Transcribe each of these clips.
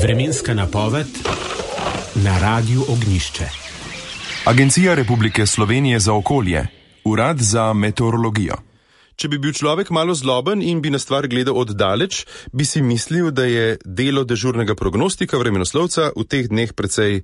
Vremenska napoved na Radiu Ognjišče. Agencija Republike Slovenije za okolje, Urad za meteorologijo. Če bi bil človek malo zloben in bi na stvar gledal od daleč, bi si mislil, da je delo dežurnega prognostika vremenoslovca v teh dneh precej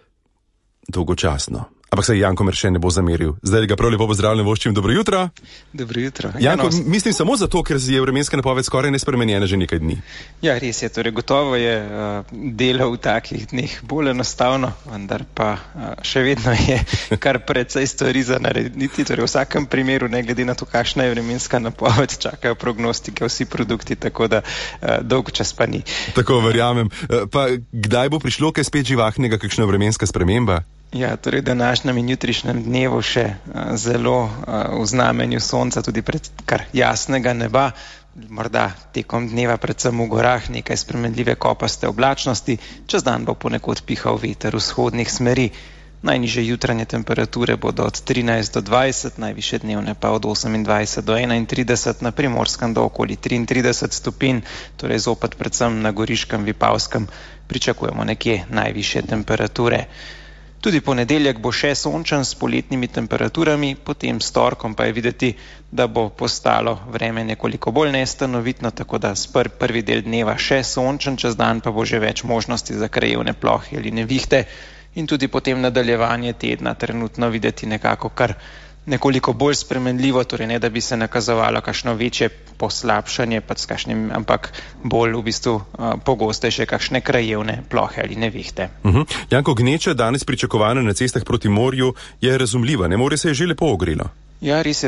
dolgočasno. Ampak se Janko Merše ne bo zameril. Zdaj ga prav lepo pozdravljam, voščim dobro jutro. Dobro jutro. Janko, mislim samo zato, ker je vremenska napoved skoraj nespremenjena že nekaj dni. Ja, res je. Torej, gotovo je delo v takih dneh bolj enostavno, vendar pa še vedno je kar precej stvari za narediti. Torej, v vsakem primeru, ne glede na to, kakšna je vremenska napoved, čakajo prognostike vsi produkti, tako da dolg čas pa ni. Tako verjamem. Pa kdaj bo prišlo kaj spet živahnega, kakšna vremenska sprememba? Ja, torej današnjem in jutrišnjem dnevu še zelo v znamenju sonca, tudi pred kar jasnega neba, morda tekom dneva predvsem v gorah nekaj spremenljive kopaste oblačnosti, čez dan bo ponekod pihal veter vzhodnih smeri. Najnižje jutranje temperature bodo od 13 do 20, najvišje dnevne pa od 28 do 31, na Primorskem do okoli 33 stopinj, torej zopet predvsem na Goriškem, Vipavskem pričakujemo nekje najvišje temperature. Tudi ponedeljek bo še sončen s poletnimi temperaturami, potem s torkom pa je videti, da bo postalo vreme nekoliko bolj nestanovitno, tako da prvi del dneva še sončen, čez dan pa bo že več možnosti za krajevne plohe ali nevihte in tudi potem nadaljevanje tedna trenutno videti nekako kar nekoliko bolj spremenljivo, torej ne da bi se nakazovalo kakšno večje poslabšanje, ampak bolj v bistvu pogostejše kakšne krajevne plohe ali nevihte. Janko, gneča danes pričakovana na cestah proti morju je razumljiva, ne, morje se je že lepo ogrelo. Ja, res je,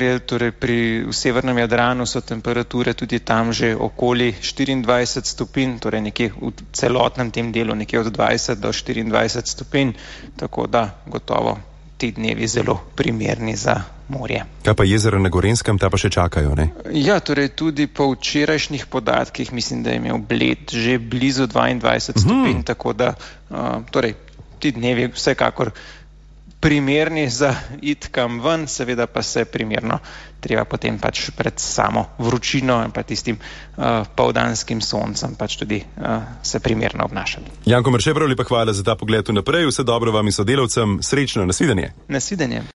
v severnem Jadranu so temperature tudi tam že okoli 24 stopinj, torej nekje v celotnem tem delu nekje od 20 do 24 stopinj, tako da gotovo ti dnevi zelo primerni za morje. Kaj pa jezera na Gorenjskem, ta pa še čakajo, ne? Ja, torej tudi po včerajšnjih podatkih mislim, da je imel Bled že blizu 22 stopinj, tako da ti dnevi vsekakor primerni za iti kam ven, seveda pa se primerno treba potem pač pred samo vročino in pa tistim poldanskim soncem pač tudi se primerno obnašati. Janko Merše, prav lepa hvala za ta pogled vnaprej, vse dobro vam in sodelavcem, srečno, nasvidenje. Nasvidenje.